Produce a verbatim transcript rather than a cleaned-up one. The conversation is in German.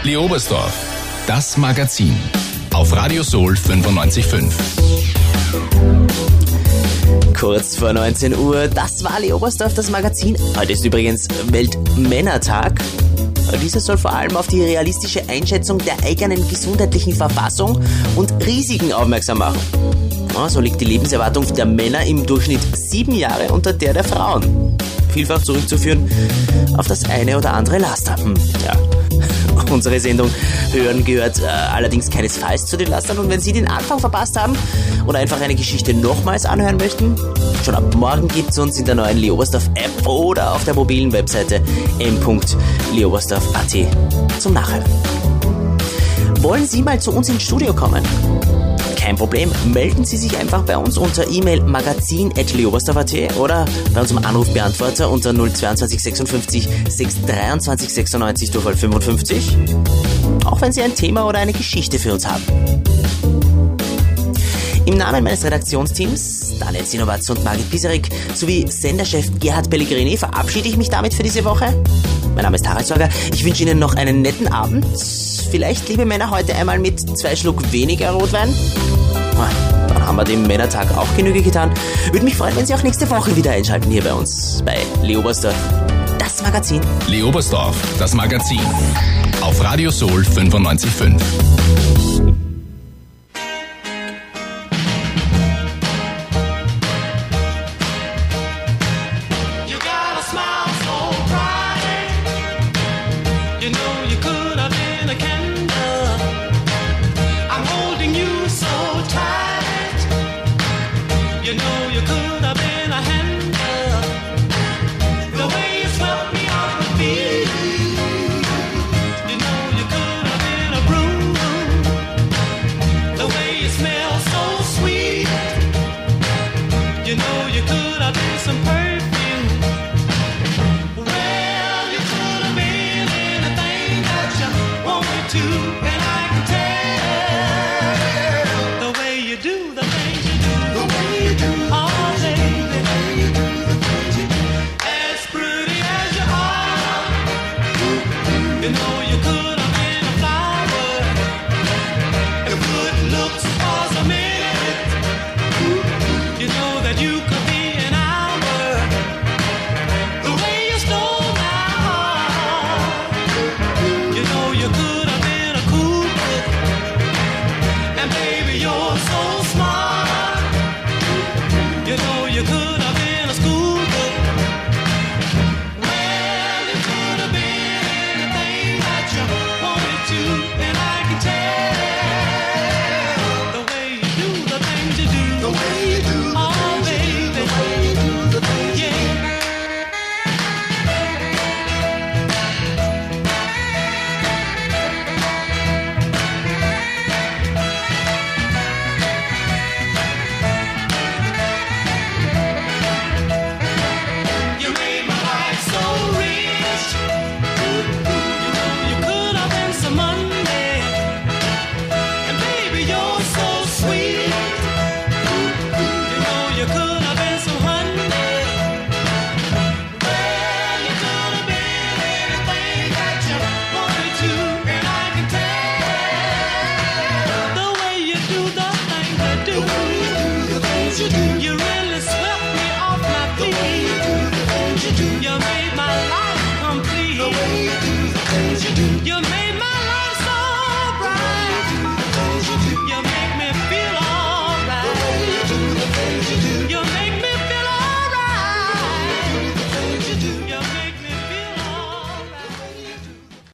Lee Oberstdorf, das Magazin. Auf Radio Soul fünfundneunzig Komma fünf. Kurz vor neunzehn Uhr, das war Lee Oberstdorf, das Magazin. Heute ist übrigens Weltmännertag. Dieser soll vor allem auf die realistische Einschätzung der eigenen gesundheitlichen Verfassung und Risiken aufmerksam machen. Ja, so liegt die Lebenserwartung der Männer im Durchschnitt sieben Jahre unter der der Frauen. Vielfach zurückzuführen auf das eine oder andere Laster. Hm, ja. Unsere Sendung Hören gehört äh, allerdings keinesfalls zu den Lastern, und wenn Sie den Anfang verpasst haben oder einfach eine Geschichte nochmals anhören möchten, schon ab morgen gibt es uns in der neuen Lee Oberstdorf App oder auf der mobilen Webseite m punkt lee oberstdorf punkt a t zum Nachhören. Wollen Sie mal zu uns ins Studio kommen? Kein Problem, melden Sie sich einfach bei uns unter E-Mail magazin at lee oberstdorf punkt a t oder bei unserem Anrufbeantworter unter null zweiundzwanzig sechsundfünfzig sechs dreiundzwanzig sechsundneunzig Durchwahl fünfundfünfzig. Auch wenn Sie ein Thema oder eine Geschichte für uns haben. Im Namen meines Redaktionsteams, Daniel Sinowatz und Margit Pisarik, sowie Senderchef Gerhard Pellegrini verabschiede ich mich damit für diese Woche. Mein Name ist Harald Sorger. Ich wünsche Ihnen noch einen netten Abend. Vielleicht, liebe Männer, heute einmal mit zwei Schluck weniger Rotwein. Dann haben wir dem Männertag auch Genüge getan. Würde mich freuen, wenn Sie auch nächste Woche wieder einschalten hier bei uns, bei Lee Oberstdorf, das Magazin. Lee Oberstdorf, das Magazin. Auf Radio Soul fünfundneunzig Komma fünf. You know you could